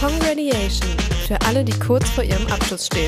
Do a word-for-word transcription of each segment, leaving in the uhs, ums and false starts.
Congratulation für alle, die kurz vor ihrem Abschluss stehen.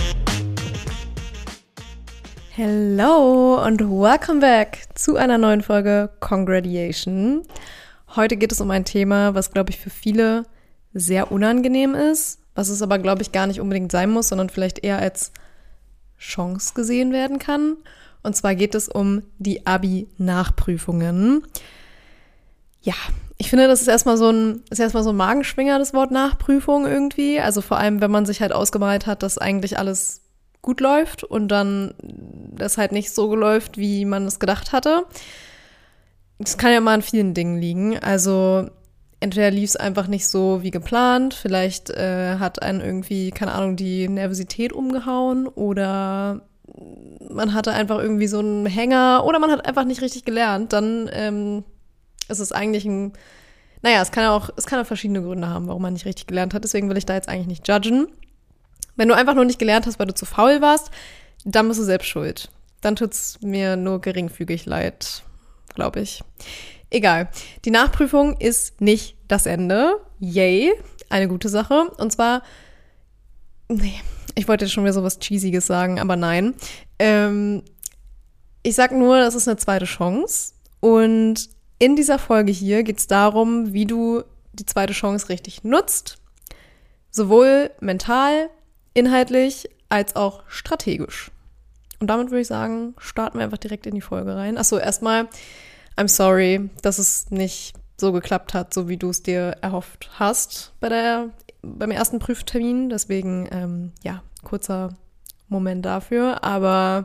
Hello und welcome back zu einer neuen Folge Congratulation. Heute geht es um ein Thema, was, glaube ich, für viele sehr unangenehm ist, was es aber, glaube ich, gar nicht unbedingt sein muss, sondern vielleicht eher als Chance gesehen werden kann. Und zwar geht es um die Abi-Nachprüfungen. Ja, ich finde, das ist erstmal so ein, ist erstmal so ein Magenschwinger, das Wort Nachprüfung irgendwie. Also vor allem, wenn man sich halt ausgemalt hat, dass eigentlich alles gut läuft und dann das halt nicht so läuft, wie man es gedacht hatte. Das kann ja mal an vielen Dingen liegen. Also entweder lief es einfach nicht so wie geplant, vielleicht äh, hat einen irgendwie, keine Ahnung, die Nervosität umgehauen oder man hatte einfach irgendwie so einen Hänger oder man hat einfach nicht richtig gelernt. Dann ähm, ist es eigentlich ein, naja, es kann ja auch, es kann ja verschiedene Gründe haben, warum man nicht richtig gelernt hat. Deswegen will ich da jetzt eigentlich nicht judgen. Wenn du einfach nur nicht gelernt hast, weil du zu faul warst, dann bist du selbst schuld. Dann tut's mir nur geringfügig leid, glaube ich. Egal. Die Nachprüfung ist nicht das Ende. Yay. Eine gute Sache. Und zwar, nee, ich wollte jetzt schon wieder sowas Cheesiges sagen, aber nein. Ähm, ich sag nur, das ist eine zweite Chance. Und in dieser Folge hier geht es darum, wie du die zweite Chance richtig nutzt. Sowohl mental, inhaltlich, als auch strategisch. Und damit würde ich sagen, starten wir einfach direkt in die Folge rein. Achso, erstmal, I'm sorry, dass es nicht so geklappt hat, so wie du es dir erhofft hast bei der, beim ersten Prüftermin. Deswegen, ähm, ja, kurzer Moment dafür. Aber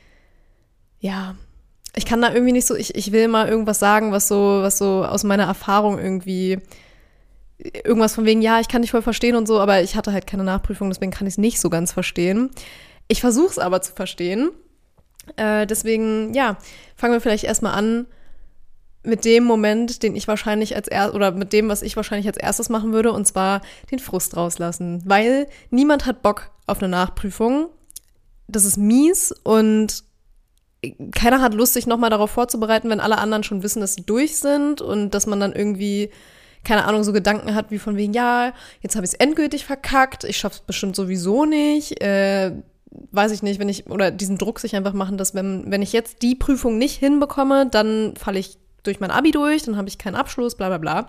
ja, ich kann da irgendwie nicht so, ich, ich will mal irgendwas sagen, was so, was so aus meiner Erfahrung irgendwie, irgendwas von wegen, ja, ich kann dich voll verstehen und so, aber ich hatte halt keine Nachprüfung, deswegen kann ich es nicht so ganz verstehen. Ich versuche es aber zu verstehen. Äh, deswegen, ja, fangen wir vielleicht erstmal an mit dem Moment, den ich wahrscheinlich als er oder mit dem, was ich wahrscheinlich als erstes machen würde, und zwar den Frust rauslassen. Weil niemand hat Bock auf eine Nachprüfung. Das ist mies und keiner hat Lust, sich nochmal darauf vorzubereiten, wenn alle anderen schon wissen, dass sie durch sind und dass man dann irgendwie, keine Ahnung, so Gedanken hat wie von wegen, ja, jetzt habe ich es endgültig verkackt, ich schaff's bestimmt sowieso nicht, äh, weiß ich nicht, wenn ich, oder diesen Druck sich einfach machen, dass wenn, wenn ich jetzt die Prüfung nicht hinbekomme, dann falle ich durch mein Abi durch, dann habe ich keinen Abschluss, bla bla bla.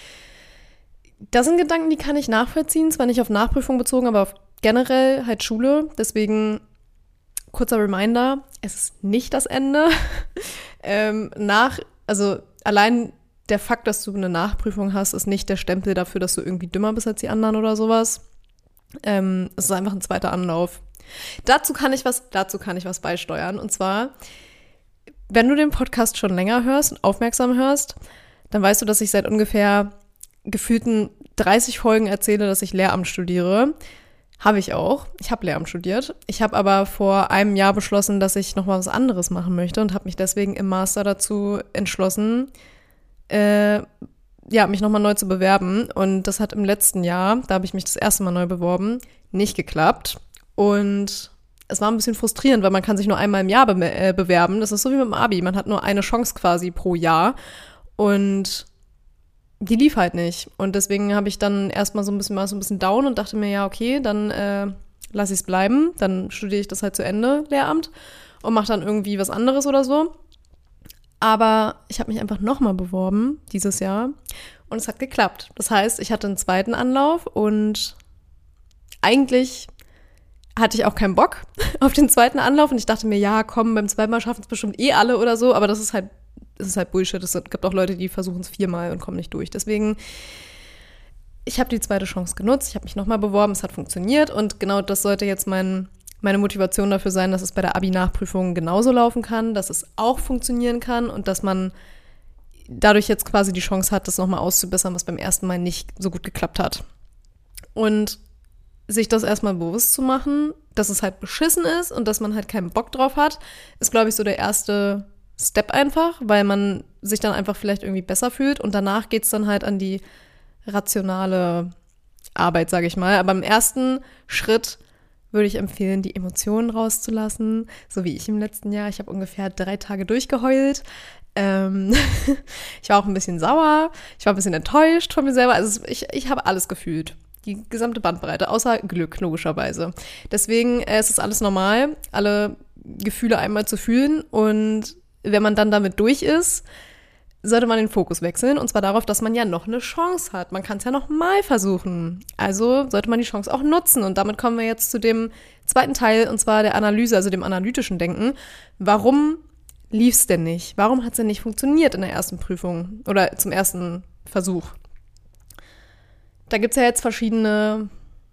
Das sind Gedanken, die kann ich nachvollziehen, zwar nicht auf Nachprüfung bezogen, aber auf generell halt Schule, deswegen kurzer Reminder, es ist nicht das Ende. ähm, nach, also allein der Fakt, dass du eine Nachprüfung hast, ist nicht der Stempel dafür, dass du irgendwie dümmer bist als die anderen oder sowas. Ähm, es ist einfach ein zweiter Anlauf. Dazu kann ich was, dazu kann ich was beisteuern. Und zwar, wenn du den Podcast schon länger hörst und aufmerksam hörst, dann weißt du, dass ich seit ungefähr gefühlten dreißig Folgen erzähle, dass ich Lehramt studiere. Habe ich auch. Ich habe Lehramt studiert. Ich habe aber vor einem Jahr beschlossen, dass ich noch mal was anderes machen möchte und habe mich deswegen im Master dazu entschlossen, äh, ja, mich noch mal neu zu bewerben. Und das hat im letzten Jahr, da habe ich mich das erste Mal neu beworben, nicht geklappt. Und es war ein bisschen frustrierend, weil man kann sich nur einmal im Jahr be- äh, bewerben. Das ist so wie mit dem Abi. Man hat nur eine Chance quasi pro Jahr. Und die lief halt nicht. Und deswegen habe ich dann erstmal so ein bisschen mal so ein bisschen down und dachte mir, ja, okay, dann äh, lasse ich es bleiben. Dann studiere ich das halt zu Ende, Lehramt, und mache dann irgendwie was anderes oder so. Aber ich habe mich einfach nochmal beworben dieses Jahr und es hat geklappt. Das heißt, ich hatte einen zweiten Anlauf und eigentlich hatte ich auch keinen Bock auf den zweiten Anlauf und ich dachte mir, ja, komm, beim zweiten Mal schaffen es bestimmt eh alle oder so, aber das ist halt Das ist halt Bullshit. Es gibt auch Leute, die versuchen es viermal und kommen nicht durch. Deswegen, ich habe die zweite Chance genutzt. Ich habe mich nochmal beworben. Es hat funktioniert. Und genau das sollte jetzt mein, meine Motivation dafür sein, dass es bei der Abi-Nachprüfung genauso laufen kann, dass es auch funktionieren kann und dass man dadurch jetzt quasi die Chance hat, das nochmal auszubessern, was beim ersten Mal nicht so gut geklappt hat. Und sich das erstmal bewusst zu machen, dass es halt beschissen ist und dass man halt keinen Bock drauf hat, ist, glaube ich, so der erste Step einfach, weil man sich dann einfach vielleicht irgendwie besser fühlt und danach geht's dann halt an die rationale Arbeit, sage ich mal. Aber im ersten Schritt würde ich empfehlen, die Emotionen rauszulassen, so wie ich im letzten Jahr. Ich habe ungefähr drei Tage durchgeheult. Ähm ich war auch ein bisschen sauer, ich war ein bisschen enttäuscht von mir selber. Also ich, ich habe alles gefühlt. Die gesamte Bandbreite, außer Glück, logischerweise. Deswegen äh, ist es alles normal, alle Gefühle einmal zu fühlen. Und wenn man dann damit durch ist, sollte man den Fokus wechseln. Und zwar darauf, dass man ja noch eine Chance hat. Man kann es ja noch mal versuchen. Also sollte man die Chance auch nutzen. Und damit kommen wir jetzt zu dem zweiten Teil, und zwar der Analyse, also dem analytischen Denken. Warum lief es denn nicht? Warum hat es denn nicht funktioniert in der ersten Prüfung oder zum ersten Versuch? Da gibt es ja jetzt verschiedene,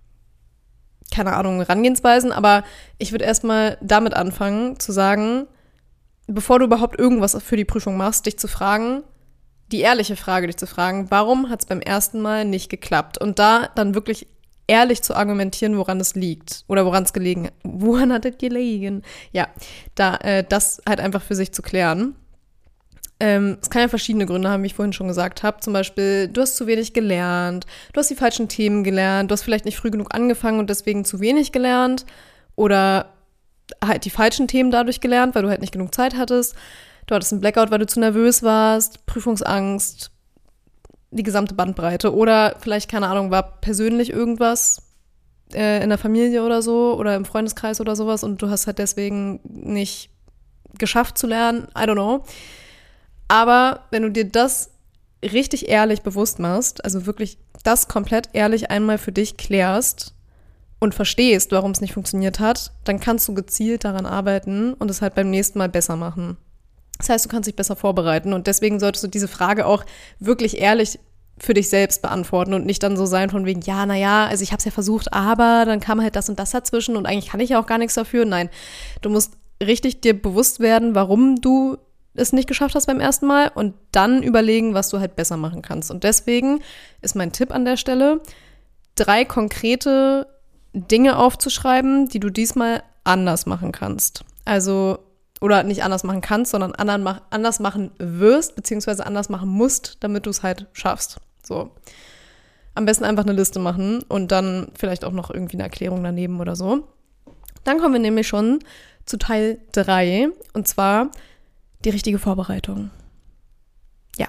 keine Ahnung, Herangehensweisen, aber ich würde erstmal damit anfangen, zu sagen, bevor du überhaupt irgendwas für die Prüfung machst, dich zu fragen, die ehrliche Frage, dich zu fragen, warum hat es beim ersten Mal nicht geklappt? Und da dann wirklich ehrlich zu argumentieren, woran es liegt oder woran es gelegen hat. Woran hat es gelegen? Ja, da äh, das halt einfach für sich zu klären. Ähm, es kann ja verschiedene Gründe haben, wie ich vorhin schon gesagt habe. Zum Beispiel, du hast zu wenig gelernt, du hast die falschen Themen gelernt, du hast vielleicht nicht früh genug angefangen und deswegen zu wenig gelernt oder halt die falschen Themen dadurch gelernt, weil du halt nicht genug Zeit hattest. Du hattest einen Blackout, weil du zu nervös warst, Prüfungsangst, die gesamte Bandbreite. Oder vielleicht, keine Ahnung, war persönlich irgendwas äh, in der Familie oder so oder im Freundeskreis oder sowas und du hast halt deswegen nicht geschafft zu lernen. I don't know. Aber wenn du dir das richtig ehrlich bewusst machst, also wirklich das komplett ehrlich einmal für dich klärst und verstehst, warum es nicht funktioniert hat, dann kannst du gezielt daran arbeiten und es halt beim nächsten Mal besser machen. Das heißt, du kannst dich besser vorbereiten und deswegen solltest du diese Frage auch wirklich ehrlich für dich selbst beantworten und nicht dann so sein von wegen, ja, naja, also ich habe es ja versucht, aber dann kam halt das und das dazwischen und eigentlich kann ich ja auch gar nichts dafür. Nein, du musst richtig dir bewusst werden, warum du es nicht geschafft hast beim ersten Mal und dann überlegen, was du halt besser machen kannst. Und deswegen ist mein Tipp an der Stelle, drei konkrete Dinge aufzuschreiben, die du diesmal anders machen kannst. Also, oder nicht anders machen kannst, sondern anders machen wirst, beziehungsweise anders machen musst, damit du es halt schaffst. So. Am besten einfach eine Liste machen und dann vielleicht auch noch irgendwie eine Erklärung daneben oder so. Dann kommen wir nämlich schon zu Teil drei, und zwar die richtige Vorbereitung. Ja.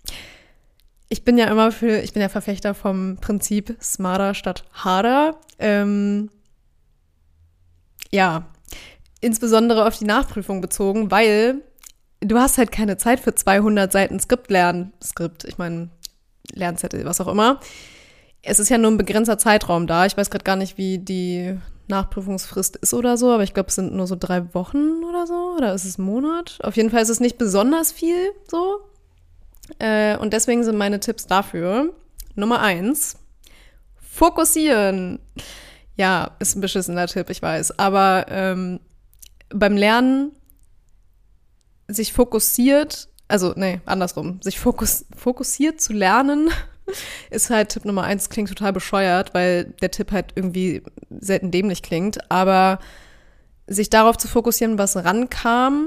Ich bin ja immer für, ich bin ja Verfechter vom Prinzip smarter statt harder. Ähm, ja, insbesondere auf die Nachprüfung bezogen, weil du hast halt keine Zeit für zweihundert Seiten Skript lernen. Skript, ich meine Lernzettel, was auch immer. Es ist ja nur ein begrenzter Zeitraum da. Ich weiß gerade gar nicht, wie die Nachprüfungsfrist ist oder so, aber ich glaube, es sind nur so drei Wochen oder so, oder ist es ein Monat? Auf jeden Fall ist es nicht besonders viel so. Äh, und deswegen sind meine Tipps dafür: Nummer eins, fokussieren. Ja, ist ein beschissener Tipp, ich weiß, aber ähm, beim Lernen sich fokussiert, also nee, andersrum, sich fokus, fokussiert zu lernen, ist halt Tipp Nummer eins, klingt total bescheuert, weil der Tipp halt irgendwie selten dämlich klingt, aber sich darauf zu fokussieren, was rankam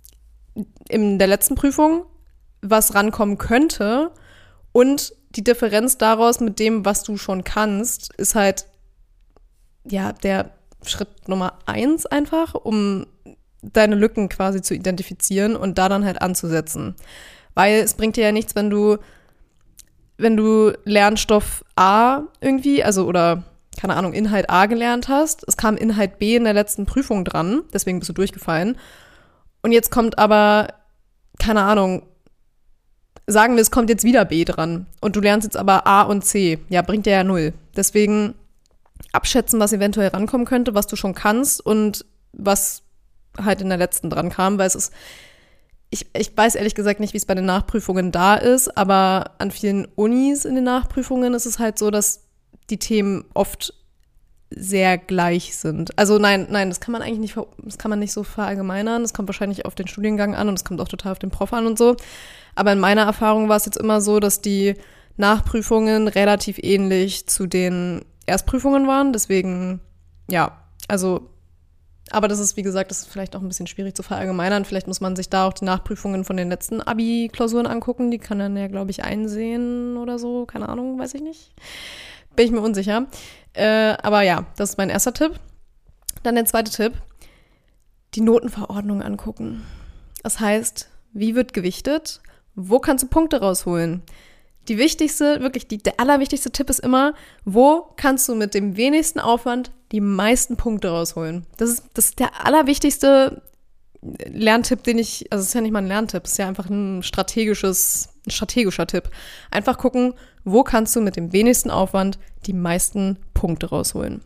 in der letzten Prüfung, was rankommen könnte und die Differenz daraus mit dem, was du schon kannst, ist halt ja der Schritt Nummer eins einfach, um deine Lücken quasi zu identifizieren und da dann halt anzusetzen. Weil es bringt dir ja nichts, wenn du wenn du Lernstoff A irgendwie, also oder, keine Ahnung, Inhalt A gelernt hast, es kam Inhalt B in der letzten Prüfung dran, deswegen bist du durchgefallen. Und jetzt kommt aber, keine Ahnung, sagen wir, es kommt jetzt wieder B dran und du lernst jetzt aber A und C. Ja, bringt dir ja null. Deswegen abschätzen, was eventuell rankommen könnte, was du schon kannst und was halt in der letzten dran kam, weil es ist Ich, ich weiß ehrlich gesagt nicht, wie es bei den Nachprüfungen da ist, aber an vielen Unis in den Nachprüfungen ist es halt so, dass die Themen oft sehr gleich sind. Also nein, nein, das kann man eigentlich nicht, das kann man nicht so verallgemeinern. Das kommt wahrscheinlich auf den Studiengang an und es kommt auch total auf den Prof an und so. Aber in meiner Erfahrung war es jetzt immer so, dass die Nachprüfungen relativ ähnlich zu den Erstprüfungen waren. Deswegen, ja, also aber das ist, wie gesagt, das ist vielleicht auch ein bisschen schwierig zu verallgemeinern. Vielleicht muss man sich da auch die Nachprüfungen von den letzten Abi-Klausuren angucken. Die kann dann ja, glaube ich, einsehen oder so. Keine Ahnung, weiß ich nicht. Bin ich mir unsicher. Äh, aber ja, das ist mein erster Tipp. Dann der zweite Tipp. Die Notenverordnung angucken. Das heißt, wie wird gewichtet? Wo kannst du Punkte rausholen? Die wichtigste, wirklich die, der allerwichtigste Tipp ist immer, wo kannst du mit dem wenigsten Aufwand die meisten Punkte rausholen? Das ist, das ist der allerwichtigste Lerntipp, den ich, also es ist ja nicht mal ein Lerntipp, es ist ja einfach ein strategisches, ein strategischer Tipp. Einfach gucken, wo kannst du mit dem wenigsten Aufwand die meisten Punkte rausholen?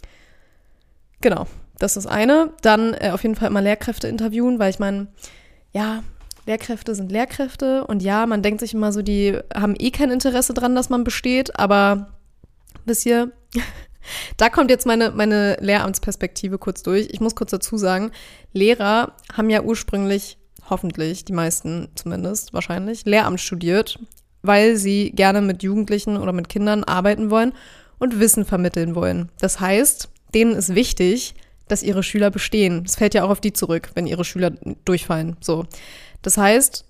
Genau, das ist das eine. Dann äh, auf jeden Fall immer Lehrkräfte interviewen, weil ich meine, ja, Lehrkräfte sind Lehrkräfte und ja, man denkt sich immer so, die haben eh kein Interesse dran, dass man besteht, aber wisst ihr, da kommt jetzt meine, meine Lehramtsperspektive kurz durch. Ich muss kurz dazu sagen, Lehrer haben ja ursprünglich, hoffentlich, die meisten zumindest wahrscheinlich, Lehramt studiert, weil sie gerne mit Jugendlichen oder mit Kindern arbeiten wollen und Wissen vermitteln wollen. Das heißt, denen ist wichtig, dass ihre Schüler bestehen. Das fällt ja auch auf die zurück, wenn ihre Schüler durchfallen. So. Das heißt,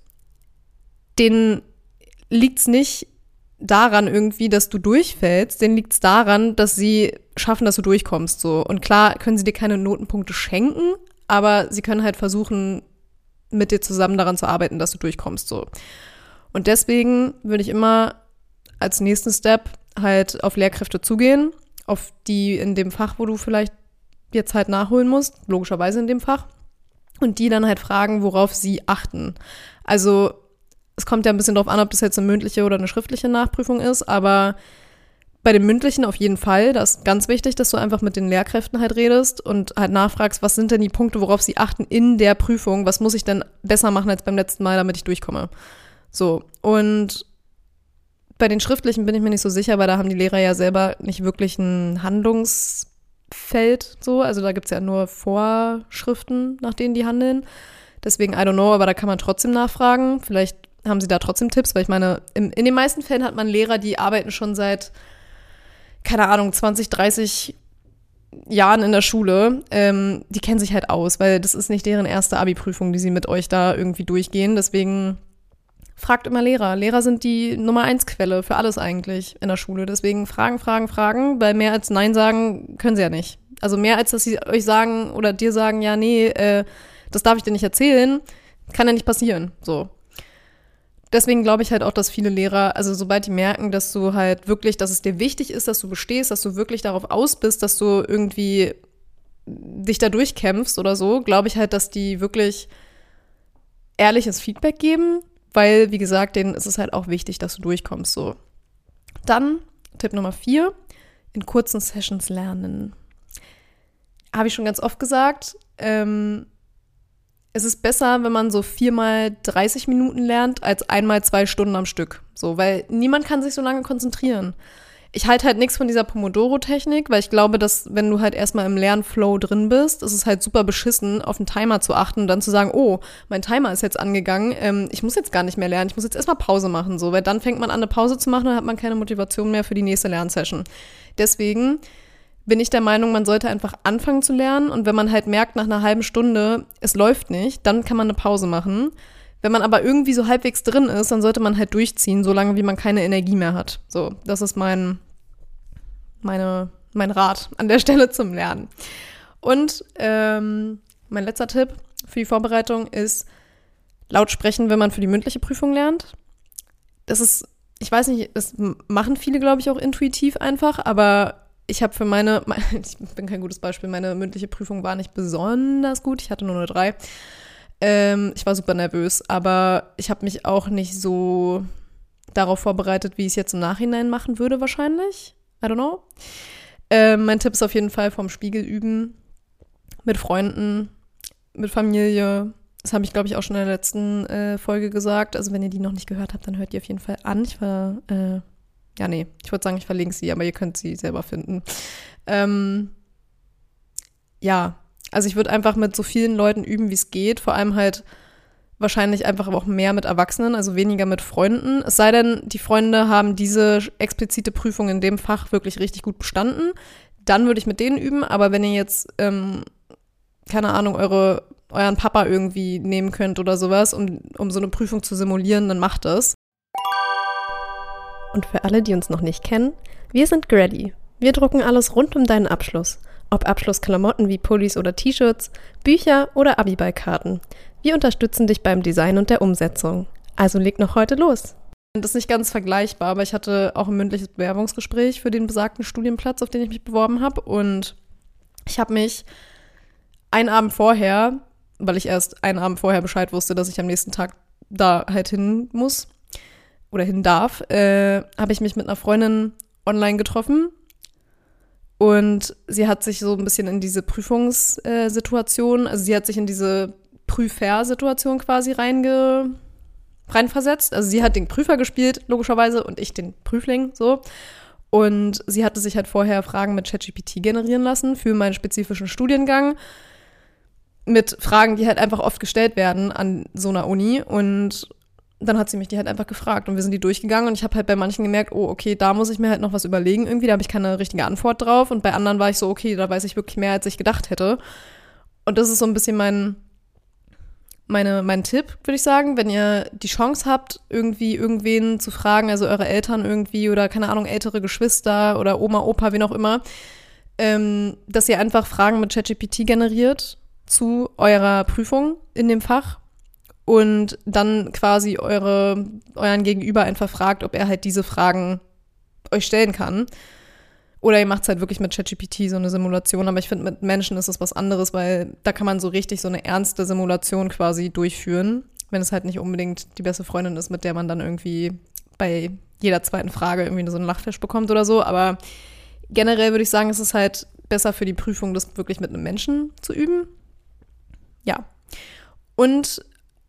denen liegt es nicht daran irgendwie, dass du durchfällst, denen liegt es daran, dass sie schaffen, dass du durchkommst. So. Und klar können sie dir keine Notenpunkte schenken, aber sie können halt versuchen, mit dir zusammen daran zu arbeiten, dass du durchkommst. So. Und deswegen würde ich immer als nächsten Step halt auf Lehrkräfte zugehen, auf die in dem Fach, wo du vielleicht jetzt halt nachholen musst, logischerweise in dem Fach, und die dann halt fragen, worauf sie achten. Also es kommt ja ein bisschen drauf an, ob das jetzt eine mündliche oder eine schriftliche Nachprüfung ist, aber bei dem mündlichen auf jeden Fall, das ist ganz wichtig, dass du einfach mit den Lehrkräften halt redest und halt nachfragst, was sind denn die Punkte, worauf sie achten in der Prüfung, was muss ich denn besser machen als beim letzten Mal, damit ich durchkomme. So, und bei den schriftlichen bin ich mir nicht so sicher, weil da haben die Lehrer ja selber nicht wirklich ein Handlungs Feld so, also da gibt es ja nur Vorschriften, nach denen die handeln. Deswegen, I don't know, aber da kann man trotzdem nachfragen. Vielleicht haben sie da trotzdem Tipps, weil ich meine, in, in den meisten Fällen hat man Lehrer, die arbeiten schon seit, keine Ahnung, zwanzig, dreißig Jahren in der Schule. Ähm, die kennen sich halt aus, weil das ist nicht deren erste Abi-Prüfung, die sie mit euch da irgendwie durchgehen. Deswegen fragt immer Lehrer. Lehrer sind die Nummer eins Quelle für alles eigentlich in der Schule. Deswegen fragen, fragen, fragen, weil mehr als Nein sagen können sie ja nicht. Also mehr als, dass sie euch sagen oder dir sagen, ja, nee, äh, das darf ich dir nicht erzählen, kann ja nicht passieren. So. Deswegen glaube ich halt auch, dass viele Lehrer, also sobald die merken, dass du halt wirklich, dass es dir wichtig ist, dass du bestehst, dass du wirklich darauf aus bist, dass du irgendwie dich da durchkämpfst oder so, glaube ich halt, dass die wirklich ehrliches Feedback geben. Weil, wie gesagt, denen ist es halt auch wichtig, dass du durchkommst. So. Dann, Tipp Nummer vier, in kurzen Sessions lernen. Habe ich schon ganz oft gesagt, ähm, es ist besser, wenn man so viermal dreißig Minuten lernt, als einmal zwei Stunden am Stück. So, weil niemand kann sich so lange konzentrieren. Ich halte halt nichts von dieser Pomodoro-Technik, weil ich glaube, dass wenn du halt erstmal im Lernflow drin bist, ist es halt super beschissen, auf den Timer zu achten und dann zu sagen, oh, mein Timer ist jetzt angegangen, ähm, ich muss jetzt gar nicht mehr lernen, ich muss jetzt erstmal Pause machen, so, weil dann fängt man an, eine Pause zu machen und dann hat man keine Motivation mehr für die nächste Lernsession. Deswegen bin ich der Meinung, man sollte einfach anfangen zu lernen und wenn man halt merkt, nach einer halben Stunde, es läuft nicht, dann kann man eine Pause machen. Wenn man aber irgendwie so halbwegs drin ist, dann sollte man halt durchziehen, solange wie man keine Energie mehr hat. So, das ist mein, meine, mein Rat an der Stelle zum Lernen. Und ähm, mein letzter Tipp für die Vorbereitung ist, laut sprechen, wenn man für die mündliche Prüfung lernt. Das ist, ich weiß nicht, das machen viele, glaube ich, auch intuitiv einfach, aber ich habe für meine, ich bin kein gutes Beispiel, meine mündliche Prüfung war nicht besonders gut, ich hatte nur eine drei. Ähm, ich war super nervös, aber ich habe mich auch nicht so darauf vorbereitet, wie ich es jetzt im Nachhinein machen würde wahrscheinlich. I don't know. Ähm, mein Tipp ist auf jeden Fall vom Spiegel üben, mit Freunden, mit Familie. Das habe ich, glaube ich, auch schon in der letzten äh, Folge gesagt. Also wenn ihr die noch nicht gehört habt, dann hört die auf jeden Fall an. Ich war, äh, ja nee, ich würde sagen, ich verlinke sie, aber ihr könnt sie selber finden. Ähm, ja, also ich würde einfach mit so vielen Leuten üben, wie es geht. Vor allem halt wahrscheinlich einfach aber auch mehr mit Erwachsenen, also weniger mit Freunden. Es sei denn, die Freunde haben diese explizite Prüfung in dem Fach wirklich richtig gut bestanden. Dann würde ich mit denen üben. Aber wenn ihr jetzt, ähm, keine Ahnung, eure, euren Papa irgendwie nehmen könnt oder sowas, um, um so eine Prüfung zu simulieren, dann macht das. Und für alle, die uns noch nicht kennen, wir sind Grady. Wir drucken alles rund um deinen Abschluss. Ob Abschlussklamotten wie Pullis oder T-Shirts, Bücher oder Abiballkarten. Wir unterstützen dich beim Design und der Umsetzung. Also leg noch heute los! Das ist nicht ganz vergleichbar, aber ich hatte auch ein mündliches Bewerbungsgespräch für den besagten Studienplatz, auf den ich mich beworben habe. Und ich habe mich einen Abend vorher, weil ich erst einen Abend vorher Bescheid wusste, dass ich am nächsten Tag da halt hin muss oder hin darf, äh, habe ich mich mit einer Freundin online getroffen. Und sie hat sich so ein bisschen in diese Prüfungssituation, also sie hat sich in diese Prüfer-Situation quasi reinge... reinversetzt. Also sie hat den Prüfer gespielt, logischerweise, und ich den Prüfling, so. Und sie hatte sich halt vorher Fragen mit ChatGPT generieren lassen für meinen spezifischen Studiengang mit Fragen, die halt einfach oft gestellt werden an so einer Uni. Und dann hat sie mich die halt einfach gefragt und wir sind die durchgegangen und ich habe halt bei manchen gemerkt, oh, okay, da muss ich mir halt noch was überlegen irgendwie, da habe ich keine richtige Antwort drauf. Und bei anderen war ich so, okay, da weiß ich wirklich mehr, als ich gedacht hätte. Und das ist so ein bisschen mein Meine, mein Tipp, würde ich sagen, wenn ihr die Chance habt, irgendwie irgendwen zu fragen, also eure Eltern irgendwie oder, keine Ahnung, ältere Geschwister oder Oma, Opa, wen auch immer, ähm, dass ihr einfach Fragen mit ChatGPT generiert zu eurer Prüfung in dem Fach und dann quasi eure, euren Gegenüber einfach fragt, ob er halt diese Fragen euch stellen kann. Oder ihr macht es halt wirklich mit ChatGPT, so eine Simulation. Aber ich finde, mit Menschen ist das was anderes, weil da kann man so richtig so eine ernste Simulation quasi durchführen, wenn es halt nicht unbedingt die beste Freundin ist, mit der man dann irgendwie bei jeder zweiten Frage irgendwie so einen Lachfisch bekommt oder so. Aber generell würde ich sagen, es ist halt besser für die Prüfung, das wirklich mit einem Menschen zu üben. Ja. Und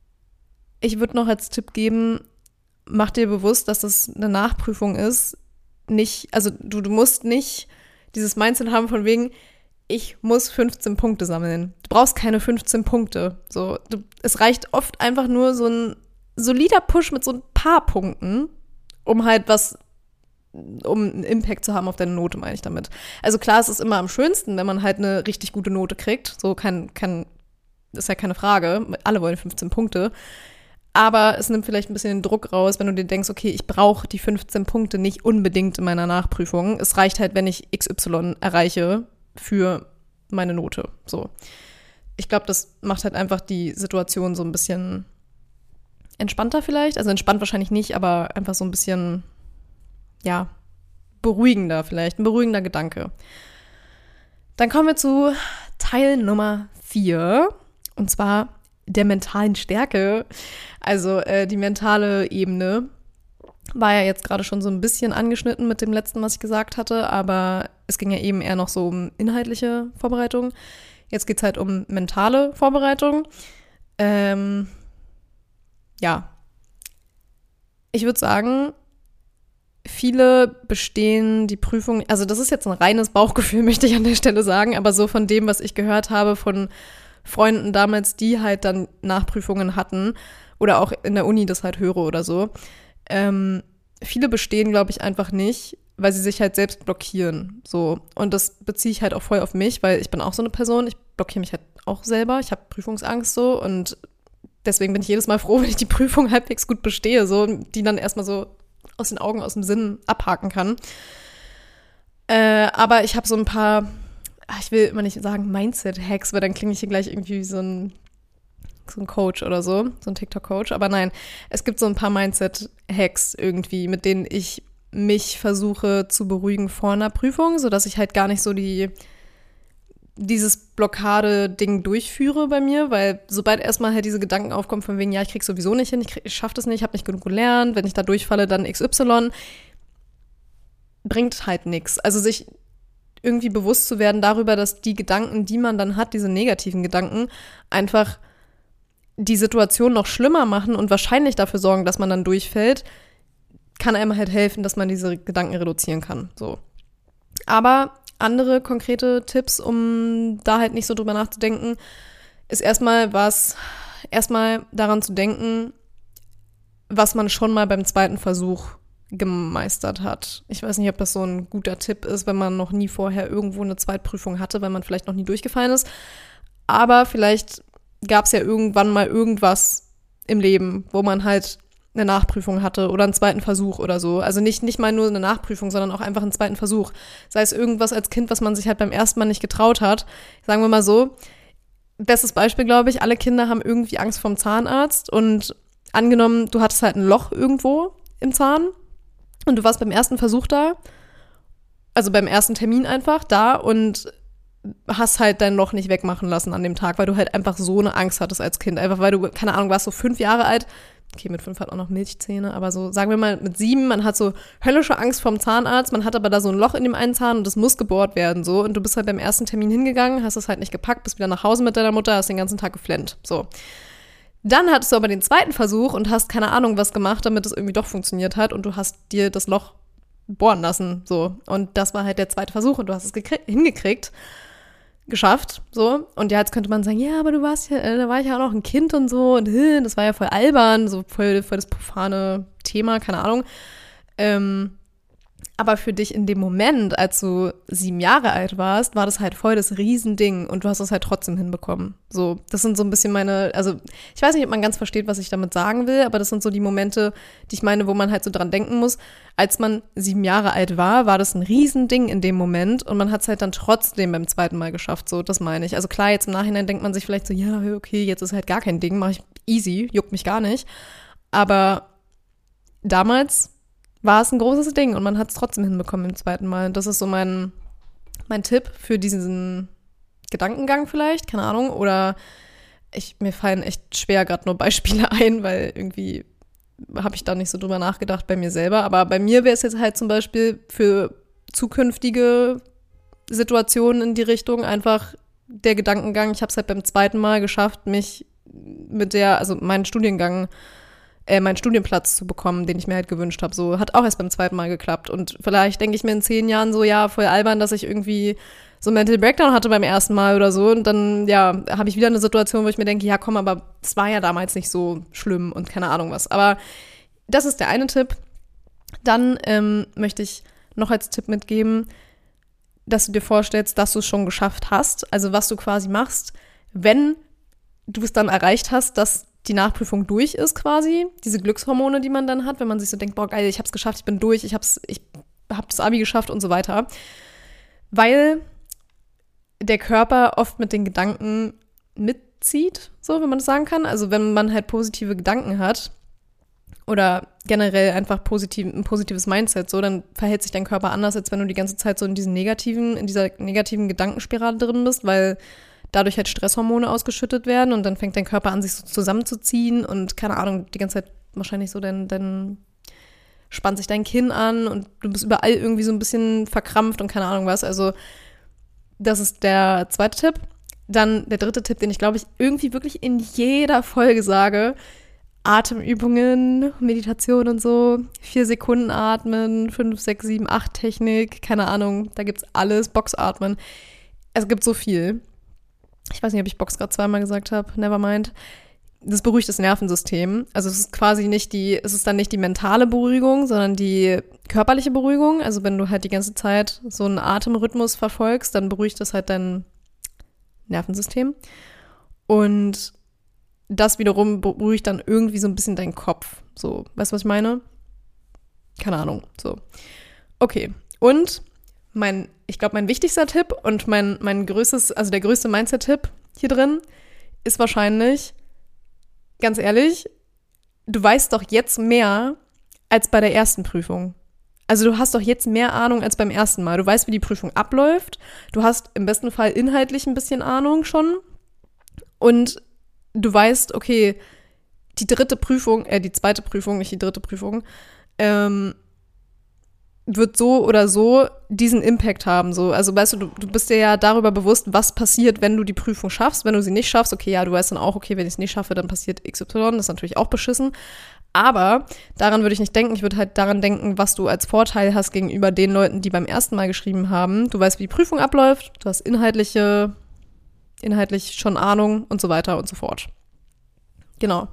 ich würde noch als Tipp geben, mach dir bewusst, dass das eine Nachprüfung ist, nicht, also du, du musst nicht dieses Mindset haben von wegen, ich muss fünfzehn Punkte sammeln. Du brauchst keine fünfzehn Punkte. So, du, es reicht oft einfach nur so ein solider Push mit so ein paar Punkten, um halt was, um einen Impact zu haben auf deine Note, meine ich damit. Also klar, es ist immer am schönsten, wenn man halt eine richtig gute Note kriegt. So kein, kein, das ist ja keine Frage. Alle wollen fünfzehn Punkte. Aber es nimmt vielleicht ein bisschen den Druck raus, wenn du dir denkst, okay, ich brauche die fünfzehn Punkte nicht unbedingt in meiner Nachprüfung. Es reicht halt, wenn ich X Y erreiche für meine Note. So. Ich glaube, das macht halt einfach die Situation so ein bisschen entspannter vielleicht. Also entspannt wahrscheinlich nicht, aber einfach so ein bisschen, ja, beruhigender vielleicht. Ein beruhigender Gedanke. Dann kommen wir zu Teil Nummer vier. Und zwar der mentalen Stärke. Also äh, die mentale Ebene war ja jetzt gerade schon so ein bisschen angeschnitten mit dem letzten, was ich gesagt hatte, aber es ging ja eben eher noch so um inhaltliche Vorbereitung. Jetzt geht es halt um mentale Vorbereitung. Ähm, ja, ich würde sagen, viele bestehen die Prüfung, also das ist jetzt ein reines Bauchgefühl, möchte ich an der Stelle sagen, aber so von dem, was ich gehört habe von Freunden damals, die halt dann Nachprüfungen hatten oder auch in der Uni das halt höre oder so. Ähm, viele bestehen, glaube ich, einfach nicht, weil sie sich halt selbst blockieren. So. Und das beziehe ich halt auch voll auf mich, weil ich bin auch so eine Person, ich blockiere mich halt auch selber, ich habe Prüfungsangst so und deswegen bin ich jedes Mal froh, wenn ich die Prüfung halbwegs gut bestehe, so, die dann erstmal so aus den Augen, aus dem Sinn abhaken kann. Äh, aber ich habe so ein paar, ich will immer nicht sagen Mindset-Hacks, weil dann klinge ich hier gleich irgendwie wie so ein, so ein Coach oder so, so ein TikTok-Coach. Aber nein, es gibt so ein paar Mindset-Hacks irgendwie, mit denen ich mich versuche zu beruhigen vor einer Prüfung, sodass ich halt gar nicht so die dieses Blockade-Ding durchführe bei mir, weil sobald erstmal halt diese Gedanken aufkommen von wegen, ja, ich krieg sowieso nicht hin, ich, krieg, ich schaff das nicht, ich habe nicht genug gelernt, wenn ich da durchfalle, dann X Y, bringt halt nichts. Also sich irgendwie bewusst zu werden darüber, dass die Gedanken, die man dann hat, diese negativen Gedanken, einfach die Situation noch schlimmer machen und wahrscheinlich dafür sorgen, dass man dann durchfällt, kann einem halt helfen, dass man diese Gedanken reduzieren kann. So. Aber andere konkrete Tipps, um da halt nicht so drüber nachzudenken, ist erstmal was, erstmal daran zu denken, was man schon mal beim zweiten Versuch gemeistert hat. Ich weiß nicht, ob das so ein guter Tipp ist, wenn man noch nie vorher irgendwo eine Zweitprüfung hatte, weil man vielleicht noch nie durchgefallen ist. Aber vielleicht gab es ja irgendwann mal irgendwas im Leben, wo man halt eine Nachprüfung hatte oder einen zweiten Versuch oder so. Also nicht, nicht mal nur eine Nachprüfung, sondern auch einfach einen zweiten Versuch. Sei es irgendwas als Kind, was man sich halt beim ersten Mal nicht getraut hat. Sagen wir mal so, bestes Beispiel, glaube ich, alle Kinder haben irgendwie Angst vorm Zahnarzt und angenommen, du hattest halt ein Loch irgendwo im Zahn und du warst beim ersten Versuch da, also beim ersten Termin einfach da und hast halt dein Loch nicht wegmachen lassen an dem Tag, weil du halt einfach so eine Angst hattest als Kind. Einfach weil du, keine Ahnung, warst so fünf Jahre alt. Okay, mit fünf hat auch noch Milchzähne, aber so, sagen wir mal, mit sieben, man hat so höllische Angst vorm Zahnarzt, man hat aber da so ein Loch in dem einen Zahn und das muss gebohrt werden, so. Und du bist halt beim ersten Termin hingegangen, hast es halt nicht gepackt, bist wieder nach Hause mit deiner Mutter, hast den ganzen Tag geflennt, so. Dann hattest du aber den zweiten Versuch und hast keine Ahnung was gemacht, damit es irgendwie doch funktioniert hat und du hast dir das Loch bohren lassen, so. Und das war halt der zweite Versuch und du hast es gekrieg- hingekriegt. geschafft, so. Und ja, jetzt könnte man sagen, ja, aber du warst ja, äh, da war ich ja auch noch ein Kind und so und äh, das war ja voll albern, so voll, voll das profane Thema, keine Ahnung. Ähm, aber für dich in dem Moment, als du sieben Jahre alt warst, war das halt voll das Riesending und du hast es halt trotzdem hinbekommen. So, das sind so ein bisschen meine, also ich weiß nicht, ob man ganz versteht, was ich damit sagen will, aber das sind so die Momente, die ich meine, wo man halt so dran denken muss. Als man sieben Jahre alt war, war das ein Riesending in dem Moment und man hat es halt dann trotzdem beim zweiten Mal geschafft, so, das meine ich. Also klar, jetzt im Nachhinein denkt man sich vielleicht so, ja, okay, jetzt ist halt gar kein Ding, mache ich easy, juckt mich gar nicht. Aber damals war es ein großes Ding und man hat es trotzdem hinbekommen im zweiten Mal. Das ist so mein, mein Tipp für diesen Gedankengang vielleicht, keine Ahnung. Oder ich, mir fallen echt schwer gerade nur Beispiele ein, weil irgendwie habe ich da nicht so drüber nachgedacht bei mir selber. Aber bei mir wäre es jetzt halt zum Beispiel für zukünftige Situationen in die Richtung einfach der Gedankengang, ich habe es halt beim zweiten Mal geschafft, mich mit der, also meinen Studiengang Äh, meinen Studienplatz zu bekommen, den ich mir halt gewünscht habe. So, hat auch erst beim zweiten Mal geklappt. Und vielleicht denke ich mir in zehn Jahren so, ja, voll albern, dass ich irgendwie so einen Mental Breakdown hatte beim ersten Mal oder so. Und dann, ja, habe ich wieder eine Situation, wo ich mir denke, ja, komm, aber es war ja damals nicht so schlimm und keine Ahnung was. Aber das ist der eine Tipp. Dann ähm, möchte ich noch als Tipp mitgeben, dass du dir vorstellst, dass du es schon geschafft hast. Also was du quasi machst, wenn du es dann erreicht hast, dass die Nachprüfung durch ist quasi, diese Glückshormone, die man dann hat, wenn man sich so denkt, boah, geil, ich hab's geschafft, ich bin durch, ich hab's, ich hab das Abi geschafft und so weiter. Weil der Körper oft mit den Gedanken mitzieht, so, wenn man das sagen kann. Also wenn man halt positive Gedanken hat oder generell einfach positiv, ein positives Mindset, so, dann verhält sich dein Körper anders, als wenn du die ganze Zeit so in diesen negativen, in dieser negativen Gedankenspirale drin bist, weil dadurch halt Stresshormone ausgeschüttet werden und dann fängt dein Körper an, sich so zusammenzuziehen und keine Ahnung, die ganze Zeit wahrscheinlich so, dann, dann spannt sich dein Kinn an und du bist überall irgendwie so ein bisschen verkrampft und keine Ahnung was. Also das ist der zweite Tipp. Dann der dritte Tipp, den ich glaube ich irgendwie wirklich in jeder Folge sage, Atemübungen, Meditation und so, vier Sekunden atmen, fünf, sechs, sieben, acht Technik, keine Ahnung, da gibt's alles, Boxatmen. Es gibt so viel. Ich weiß nicht, ob ich Box gerade zweimal gesagt habe, never mind. Das beruhigt das Nervensystem. Also es ist quasi nicht die, es ist dann nicht die mentale Beruhigung, sondern die körperliche Beruhigung. Also wenn du halt die ganze Zeit so einen Atemrhythmus verfolgst, dann beruhigt das halt dein Nervensystem. Und das wiederum beruhigt dann irgendwie so ein bisschen deinen Kopf. So, weißt du, was ich meine? Keine Ahnung, so. Okay, und mein, ich glaube, mein wichtigster Tipp und mein, mein größtes, also der größte Mindset-Tipp hier drin ist wahrscheinlich, ganz ehrlich, du weißt doch jetzt mehr als bei der ersten Prüfung. Also du hast doch jetzt mehr Ahnung als beim ersten Mal. Du weißt, wie die Prüfung abläuft. Du hast im besten Fall inhaltlich ein bisschen Ahnung schon. Und du weißt, okay, die dritte Prüfung, äh, die zweite Prüfung, nicht die dritte Prüfung, ähm, wird so oder so diesen Impact haben. So. Also weißt du, du, du bist dir ja darüber bewusst, was passiert, wenn du die Prüfung schaffst. Wenn du sie nicht schaffst, okay, ja, du weißt dann auch, okay, wenn ich es nicht schaffe, dann passiert X Y. Das ist natürlich auch beschissen. Aber daran würde ich nicht denken. Ich würde halt daran denken, was du als Vorteil hast gegenüber den Leuten, die beim ersten Mal geschrieben haben. Du weißt, wie die Prüfung abläuft. Du hast inhaltliche, inhaltlich schon Ahnung und so weiter und so fort. Genau.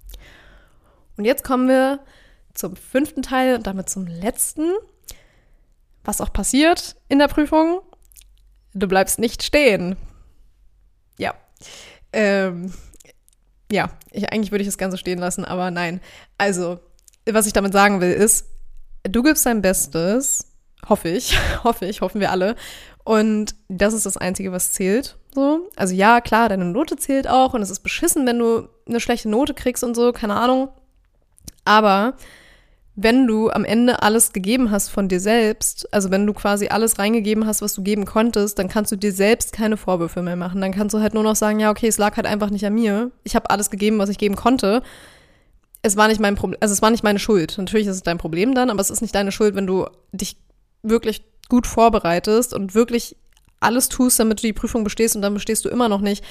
Und jetzt kommen wir zum fünften Teil und damit zum letzten. Was auch passiert in der Prüfung, du bleibst nicht stehen. Ja. Ähm, ja, ich, eigentlich würde ich das Ganze stehen lassen, aber nein. Also, was ich damit sagen will, ist, du gibst dein Bestes, hoffe ich, hoffe ich, hoffen wir alle. Und das ist das Einzige, was zählt. So. Also ja, klar, deine Note zählt auch und es ist beschissen, wenn du eine schlechte Note kriegst und so, keine Ahnung. Aber wenn du am Ende alles gegeben hast von dir selbst, also wenn du quasi alles reingegeben hast, was du geben konntest, dann kannst du dir selbst keine Vorwürfe mehr machen. Dann kannst du halt nur noch sagen, ja, okay, es lag halt einfach nicht an mir. Ich habe alles gegeben, was ich geben konnte. Es war nicht mein Problem, also es war nicht meine Schuld. Natürlich ist es dein Problem dann, aber es ist nicht deine Schuld, wenn du dich wirklich gut vorbereitest und wirklich alles tust, damit du die Prüfung bestehst und dann bestehst du immer noch nicht.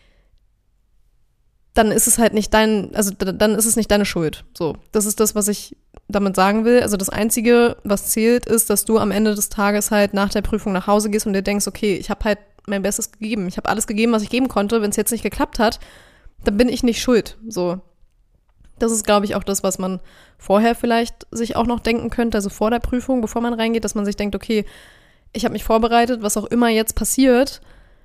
Dann ist es halt nicht dein, also dann ist es nicht deine Schuld. So, das ist das, was ich damit sagen will. Also das Einzige, was zählt, ist, dass du am Ende des Tages halt nach der Prüfung nach Hause gehst und dir denkst, okay, ich habe halt mein Bestes gegeben. Ich habe alles gegeben, was ich geben konnte. Wenn es jetzt nicht geklappt hat, dann bin ich nicht schuld. So, das ist, glaube ich, auch das, was man vorher vielleicht sich auch noch denken könnte, also vor der Prüfung, bevor man reingeht, dass man sich denkt, okay, ich habe mich vorbereitet, was auch immer jetzt passiert,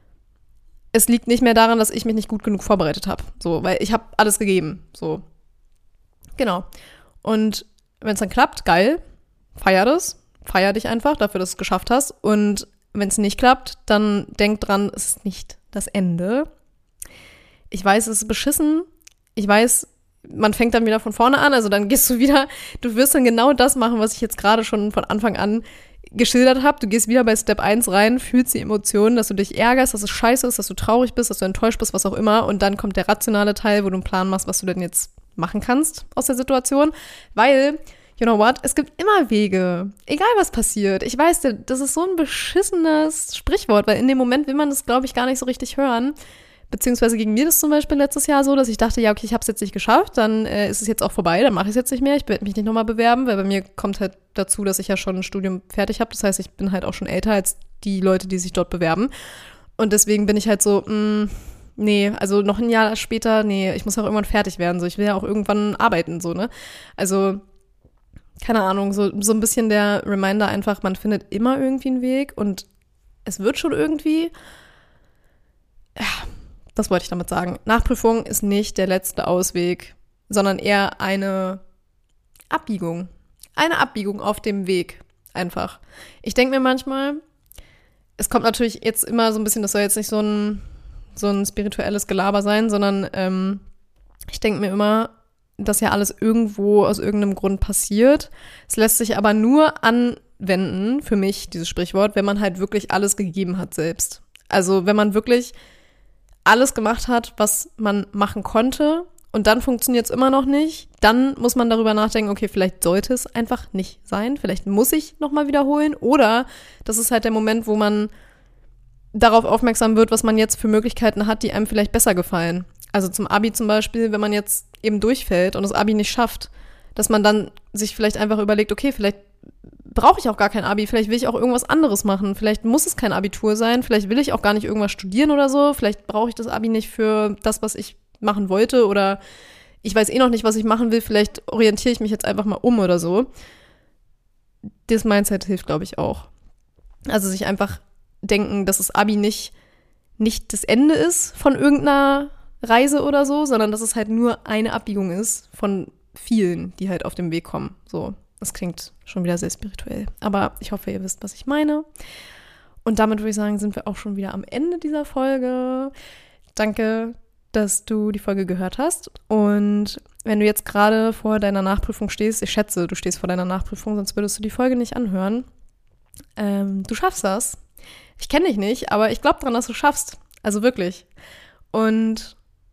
es liegt nicht mehr daran, dass ich mich nicht gut genug vorbereitet habe. So, weil ich habe alles gegeben. So. Genau. Und wenn es dann klappt, geil, feier das. Feier dich einfach dafür, dass du es geschafft hast. Und wenn es nicht klappt, dann denk dran, es ist nicht das Ende. Ich weiß, es ist beschissen. Ich weiß, man fängt dann wieder von vorne an. Also dann gehst du wieder, du wirst dann genau das machen, was ich jetzt gerade schon von Anfang an geschildert habe. Du gehst wieder bei Step eins rein, fühlst die Emotionen, dass du dich ärgerst, dass es scheiße ist, dass du traurig bist, dass du enttäuscht bist, was auch immer. Und dann kommt der rationale Teil, wo du einen Plan machst, was du denn jetzt machen kannst aus der Situation. Weil, you know what, es gibt immer Wege. Egal, was passiert. Ich weiß, das ist so ein beschissenes Sprichwort, weil in dem Moment will man das, glaube ich, gar nicht so richtig hören. Beziehungsweise gegen mir das zum Beispiel letztes Jahr so, dass ich dachte, ja, okay, ich habe es jetzt nicht geschafft, dann äh, ist es jetzt auch vorbei, dann mache ich es jetzt nicht mehr, ich werde mich nicht nochmal bewerben, weil bei mir kommt halt dazu, dass ich ja schon ein Studium fertig habe, das heißt, ich bin halt auch schon älter als die Leute, die sich dort bewerben und deswegen bin ich halt so, mh, nee, also noch ein Jahr später, nee, ich muss auch irgendwann fertig werden, so, ich will ja auch irgendwann arbeiten, so, ne, also, keine Ahnung, so, so ein bisschen der Reminder einfach, man findet immer irgendwie einen Weg und es wird schon irgendwie, ja, das wollte ich damit sagen. Nachprüfung ist nicht der letzte Ausweg, sondern eher eine Abbiegung. Eine Abbiegung auf dem Weg, einfach. Ich denke mir manchmal, es kommt natürlich jetzt immer so ein bisschen, das soll jetzt nicht so ein, so ein spirituelles Gelaber sein, sondern ähm, ich denke mir immer, dass ja alles irgendwo aus irgendeinem Grund passiert. Es lässt sich aber nur anwenden, für mich, dieses Sprichwort, wenn man halt wirklich alles gegeben hat selbst. Also wenn man wirklich alles gemacht hat, was man machen konnte und dann funktioniert es immer noch nicht, dann muss man darüber nachdenken, okay, vielleicht sollte es einfach nicht sein, vielleicht muss ich nochmal wiederholen oder das ist halt der Moment, wo man darauf aufmerksam wird, was man jetzt für Möglichkeiten hat, die einem vielleicht besser gefallen. Also zum Abi zum Beispiel, wenn man jetzt eben durchfällt und das Abi nicht schafft, dass man dann sich vielleicht einfach überlegt, okay, vielleicht brauche ich auch gar kein Abi, vielleicht will ich auch irgendwas anderes machen, vielleicht muss es kein Abitur sein, vielleicht will ich auch gar nicht irgendwas studieren oder so, vielleicht brauche ich das Abi nicht für das, was ich machen wollte oder ich weiß eh noch nicht, was ich machen will, vielleicht orientiere ich mich jetzt einfach mal um oder so. Das Mindset hilft, glaube ich, auch. Also sich einfach denken, dass das Abi nicht, nicht das Ende ist von irgendeiner Reise oder so, sondern dass es halt nur eine Abbiegung ist von vielen, die halt auf dem Weg kommen, so. Das klingt schon wieder sehr spirituell. Aber ich hoffe, ihr wisst, was ich meine. Und damit würde ich sagen, sind wir auch schon wieder am Ende dieser Folge. Danke, dass du die Folge gehört hast. Und wenn du jetzt gerade vor deiner Nachprüfung stehst, ich schätze, du stehst vor deiner Nachprüfung, sonst würdest du die Folge nicht anhören. Ähm, du schaffst das. Ich kenne dich nicht, aber ich glaube daran, dass du schaffst. Also wirklich. Und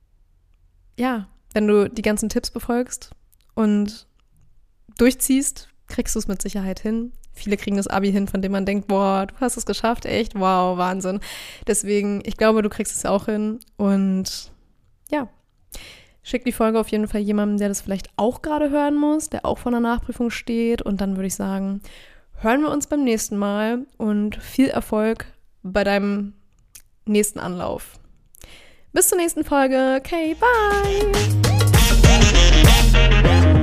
ja, wenn du die ganzen Tipps befolgst und durchziehst, kriegst du es mit Sicherheit hin. Viele kriegen das Abi hin, von dem man denkt, boah, du hast es geschafft, echt, wow, Wahnsinn. Deswegen, ich glaube, du kriegst es auch hin. Und ja, schick die Folge auf jeden Fall jemandem, der das vielleicht auch gerade hören muss, der auch vor einer Nachprüfung steht. Und dann würde ich sagen, hören wir uns beim nächsten Mal und viel Erfolg bei deinem nächsten Anlauf. Bis zur nächsten Folge. Okay, bye!